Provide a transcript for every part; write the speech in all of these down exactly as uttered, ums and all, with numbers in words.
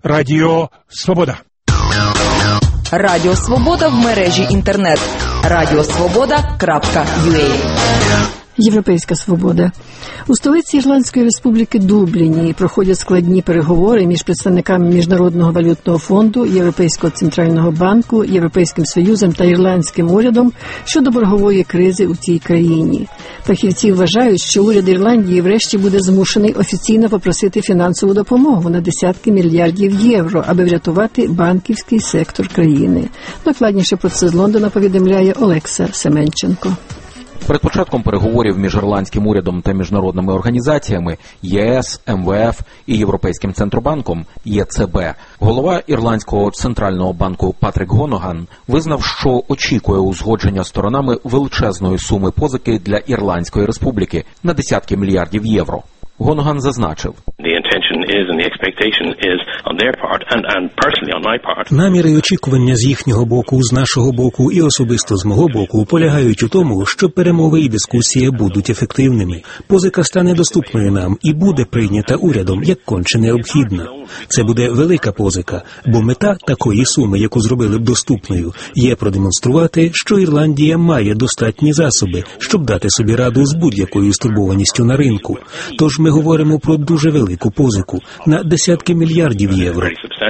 Радіо Свобода. Радіо Свобода в мережі інтернет. радіосвобода крапка ю а. Європейська свобода. У столиці Ірландської республіки Дубліні проходять складні переговори між представниками Міжнародного валютного фонду, Європейського центрального банку, Європейським Союзом та ірландським урядом щодо боргової кризи у цій країні. Фахівці вважають, що уряд Ірландії врешті буде змушений офіційно попросити фінансову допомогу на десятки мільярдів євро, аби врятувати банківський сектор країни. Докладніше про це з Лондона повідомляє Олекса Семенченко. Перед початком переговорів між ірландським урядом та міжнародними організаціями ЄС, ем ве еф і Європейським центробанком Є Це Бе, голова Ірландського центрального банку Патрік Гоноган визнав, що очікує узгодження сторонами величезної суми позики для Ірландської республіки на десятки мільярдів євро. Гоноган зазначив: наміри і очікування з їхнього боку, з нашого боку і особисто з мого боку полягають у тому, що перемови і дискусія будуть ефективними. Позика стане доступною нам і буде прийнята урядом як конче необхідна. Це буде велика позика, бо мета такої суми, яку зробили б доступною, є продемонструвати, що Ірландія має достатні засоби, щоб дати собі раду з будь-якою стурбованістю на ринку. Тож ми говоримо про дуже велику позику на десятки мільярдів євро.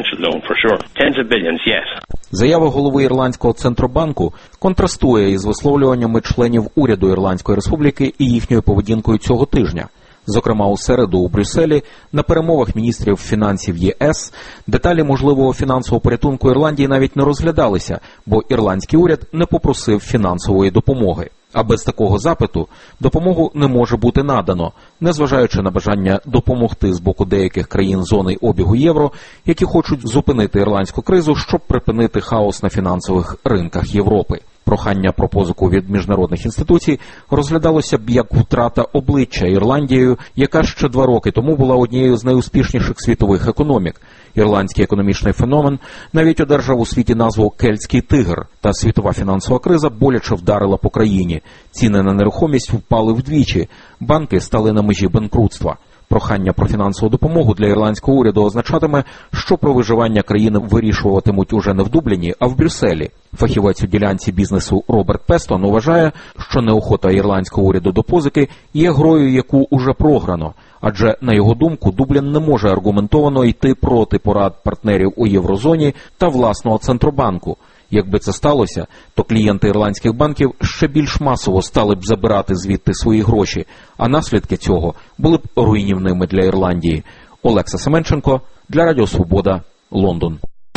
Заява голови Ірландського центробанку контрастує із висловлюваннями членів уряду Ірландської республіки і їхньою поведінкою цього тижня. Зокрема, у середу у Брюсселі на перемовах міністрів фінансів ЄС деталі можливого фінансового порятунку Ірландії навіть не розглядалися, бо ірландський уряд не попросив фінансової допомоги. А без такого запиту допомогу не може бути надано, незважаючи на бажання допомогти з боку деяких країн зони обігу євро, які хочуть зупинити ірландську кризу, щоб припинити хаос на фінансових ринках Європи. Прохання про позику від міжнародних інституцій розглядалося б як втрата обличчя Ірландією, яка ще два роки тому була однією з найуспішніших світових економік. Ірландський економічний феномен навіть одержав у світі назву «Кельтський тигр», та світова фінансова криза боляче вдарила по країні. Ціни на нерухомість впали вдвічі, банки стали на межі банкрутства. Прохання про фінансову допомогу для ірландського уряду означатиме, що про виживання країни вирішуватимуть уже не в Дубліні, а в Брюсселі. Фахівець у ділянці бізнесу Роберт Пестон вважає, що неохота ірландського уряду до позики є грою, яку уже програно. Адже, на його думку, Дублін не може аргументовано йти проти порад партнерів у єврозоні та власного центробанку. Якби це сталося, то клієнти ірландських банків ще більш масово стали б забирати звідти свої гроші, а наслідки цього були б руйнівними для Ірландії. Олекса Семенченко для Радіо Свобода, Лондон.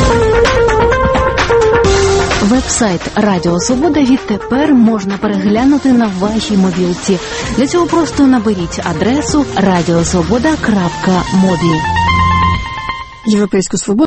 Веб-сайт Радіо Свобода відтепер можна переглянути на вашій мобілці. Для цього просто наберіть адресу радіосвобода крапка мобі. Європейську свободу